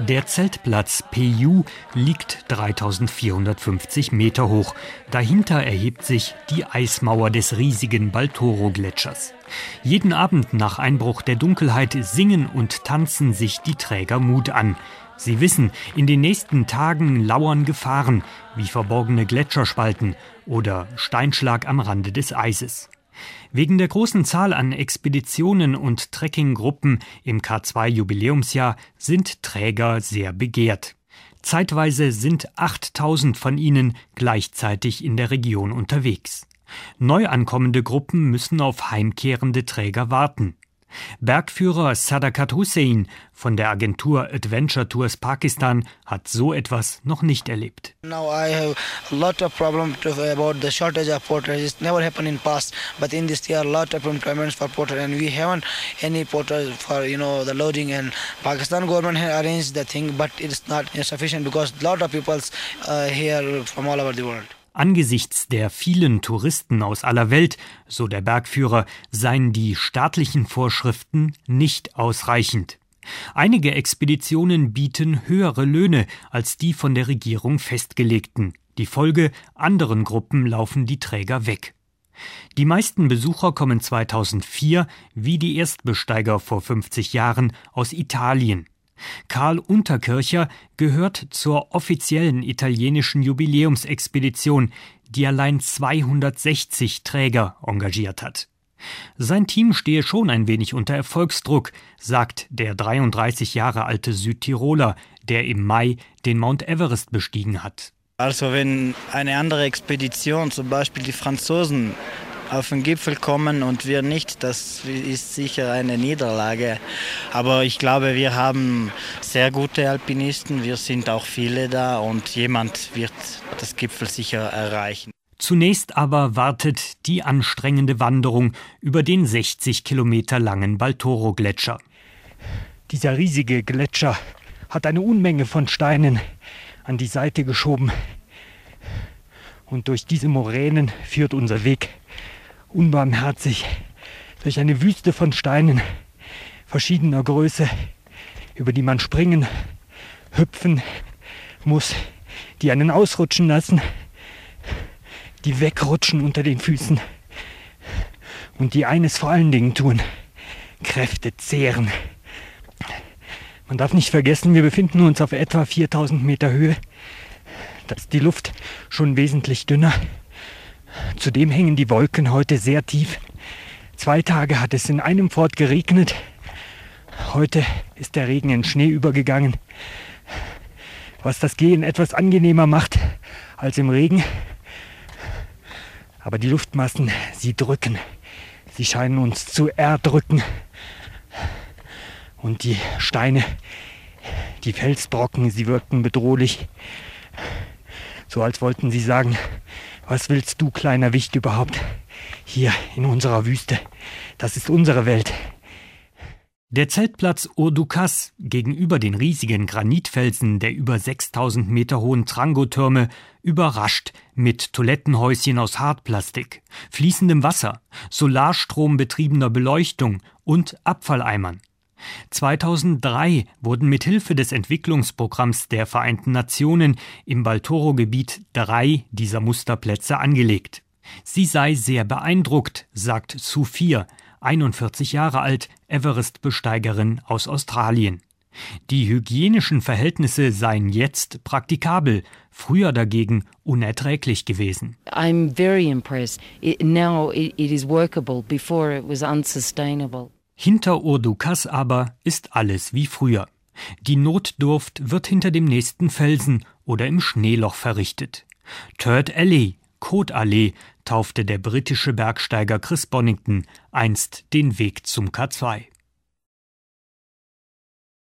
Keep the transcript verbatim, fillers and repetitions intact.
Der Zeltplatz Peyou liegt dreitausendvierhundertfünfzig Meter hoch. Dahinter erhebt sich die Eismauer des riesigen Baltoro-Gletschers. Jeden Abend nach Einbruch der Dunkelheit singen und tanzen sich die Träger Mut an. Sie wissen, in den nächsten Tagen lauern Gefahren, wie verborgene Gletscherspalten oder Steinschlag am Rande des Eises. Wegen der großen Zahl an Expeditionen und Trekkinggruppen im K zwei Jubiläumsjahr sind Träger sehr begehrt. Zeitweise sind achttausend von ihnen gleichzeitig in der Region unterwegs. Neu ankommende Gruppen müssen auf heimkehrende Träger warten. Bergführer Sadakat Hussein von der Agentur Adventure Tours Pakistan hat so etwas noch nicht erlebt. Now I have a lot of problem about the shortage of porters. It's never happened in past, but in this year a lot of requirements for porters and we haven't any porters for you know the loading, and Pakistan government has arranged the thing, but it's not sufficient because a lot of people uh, here from all over the world. Angesichts der vielen Touristen aus aller Welt, so der Bergführer, seien die staatlichen Vorschriften nicht ausreichend. Einige Expeditionen bieten höhere Löhne als die von der Regierung festgelegten. Die Folge: anderen Gruppen laufen die Träger weg. Die meisten Besucher kommen zweitausendvier, wie die Erstbesteiger vor fünfzig Jahren, aus Italien. Karl Unterkircher gehört zur offiziellen italienischen Jubiläumsexpedition, die allein zweihundertsechzig Träger engagiert hat. Sein Team stehe schon ein wenig unter Erfolgsdruck, sagt der dreiunddreißig Jahre alte Südtiroler, der im Mai den Mount Everest bestiegen hat. Also wenn eine andere Expedition, zum Beispiel die Franzosen, auf den Gipfel kommen und wir nicht, das ist sicher eine Niederlage. Aber ich glaube, wir haben sehr gute Alpinisten, wir sind auch viele da und jemand wird das Gipfel sicher erreichen. Zunächst aber wartet die anstrengende Wanderung über den sechzig Kilometer langen Baltoro-Gletscher. Dieser riesige Gletscher hat eine Unmenge von Steinen an die Seite geschoben. Und durch diese Moränen führt unser Weg unbarmherzig durch eine Wüste von Steinen verschiedener Größe, über die man springen, hüpfen muss, die einen ausrutschen lassen, die wegrutschen unter den Füßen und die eines vor allen Dingen tun: Kräfte zehren. Man darf nicht vergessen, wir befinden uns auf etwa viertausend Meter Höhe. Da ist die Luft schon wesentlich dünner. Zudem hängen die Wolken heute sehr tief. Zwei Tage hat es in einem Fort geregnet. Heute ist der Regen in Schnee übergegangen, was das Gehen etwas angenehmer macht als im Regen. Aber die Luftmassen, sie drücken. Sie scheinen uns zu erdrücken. Und die Steine, die Felsbrocken, sie wirkten bedrohlich. So als wollten sie sagen: Was willst du, kleiner Wicht, überhaupt hier in unserer Wüste? Das ist unsere Welt. Der Zeltplatz Urdukas gegenüber den riesigen Granitfelsen der über sechstausend Meter hohen Trango-Türme überrascht mit Toilettenhäuschen aus Hartplastik, fließendem Wasser, solarstrombetriebener Beleuchtung und Abfalleimern. zweitausenddrei wurden mithilfe des Entwicklungsprogramms der Vereinten Nationen im Baltoro-Gebiet drei dieser Musterplätze angelegt. Sie sei sehr beeindruckt, sagt Sophia, einundvierzig Jahre alt, Everest-Besteigerin aus Australien. Die hygienischen Verhältnisse seien jetzt praktikabel, früher dagegen unerträglich gewesen. I'm very impressed. It, now it, it is workable. Before it was unsustainable. Hinter Urdukas aber ist alles wie früher. Die Notdurft wird hinter dem nächsten Felsen oder im Schneeloch verrichtet. Turd Alley, Kotallee, taufte der britische Bergsteiger Chris Bonington einst den Weg zum K zwei.